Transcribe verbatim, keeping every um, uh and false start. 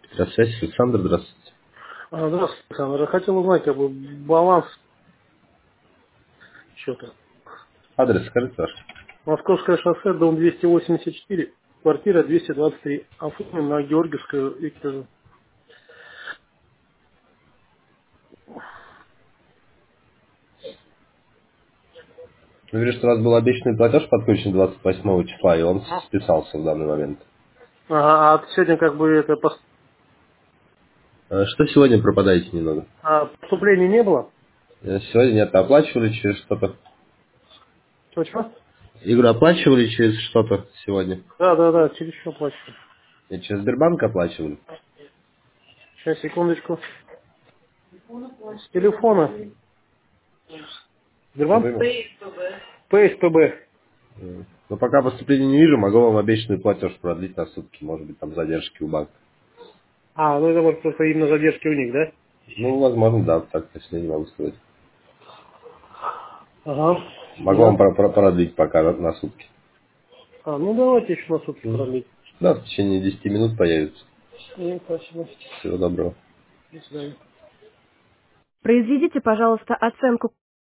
Здравствуйте, Александр, здравствуйте. А, Здравствуйте, Александр. Я хотел узнать, как бы, баланс счета. Адрес скажите ваш. Московское шоссе, дом двести восемьдесят четыре, квартира двести двадцать три. Оформлен на Георгиевскую Викторию. Вы говорите, что у вас был обещанный платеж подключен двадцать восьмого числа, и он списался в данный момент. Ага, а сегодня как бы это пос- Э, Что сегодня пропадаете немного? а, поступления не было? Э, Сегодня нет, оплачивали через что-то. Что-что? Игру оплачивали через что-то сегодня. Да, да, да, через что плачу. И через Сбербанк оплачивали. Сейчас, секундочку. С телефона. Сбербанк? Например. Пэй эс пэ бэ. Э, Но пока поступления не вижу, могу вам обещанный платеж продлить на сутки. Может быть, там задержки у банка. А, ну это вот просто именно задержки у них, да? Ну, возможно, да, так точно не могу сказать. Ага. Могу вам Я... про- про- продлить пока на, на сутки. А, ну давайте еще на сутки М. продлить. Да, в течение десяти минут появится. Ну, спасибо. Всего доброго. До свидания. Произведите, пожалуйста, оценку